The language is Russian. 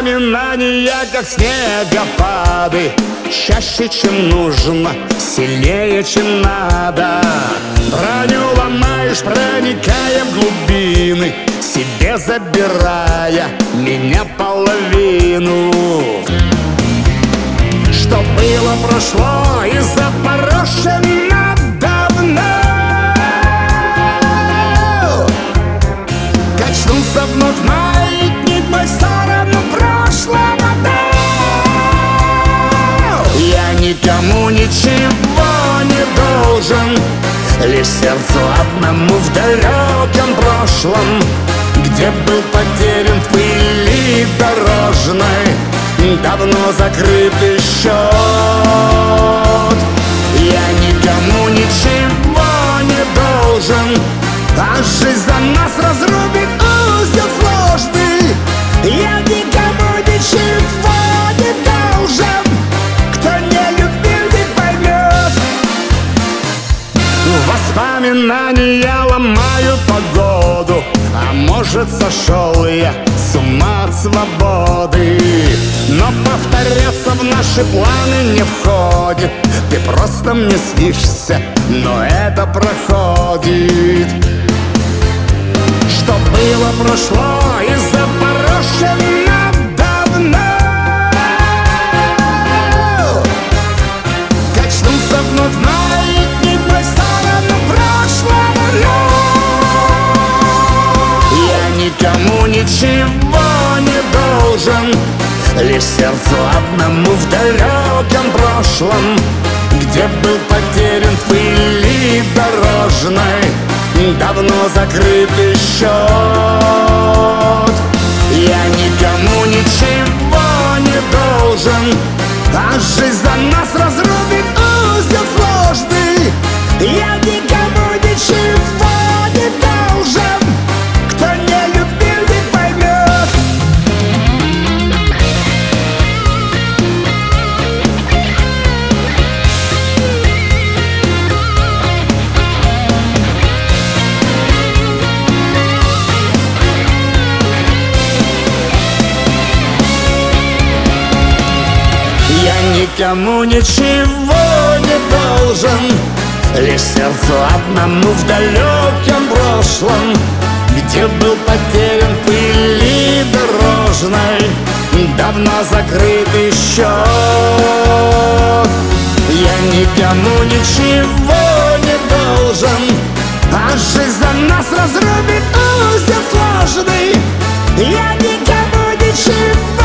Воспоминания, как снегопады, чаще, чем нужно, сильнее, чем надо. Броню ломаешь, проникая в глубины, себе забирая меня половину. Что было, прошло и запорошено давно. Качнулся вновь маятник в мою сторону прошлого, да. Я никому ничего не должен, лишь сердцу одному в далеком прошлом, где был потерян в пыли дорожной давно закрытый счет. Я никому ничего не должен, а жизнь за нас разрубит узел сложный. Я никому ничего не должен, кто не любил, не поймет. Воспоминания ломают погоду, а может, сошел я с ума от свободы. Но повторяться в наши планы не входит. Ты просто мне снишься, но это проходит. Что было, прошло и запорошено давно. Качнулся вновь маятник в мою сторону прошлого, но я никому ничего не должен, лишь сердцу одному в далеком прошлом, где был потерян в пыли дорожной давно закрытый счет. Я никому ничего не должен, а жизнь за нас разрубит узел сложный. Я никому ничего не должен, кто не любил, не поймет. Никому ничего не должен, лишь сердцу одному в далеком прошлом, где был потерян в пыли дорожной давно закрытый счет. Я никому ничего не должен, а жизнь за нас разрубит узел сложный. Я никому ничего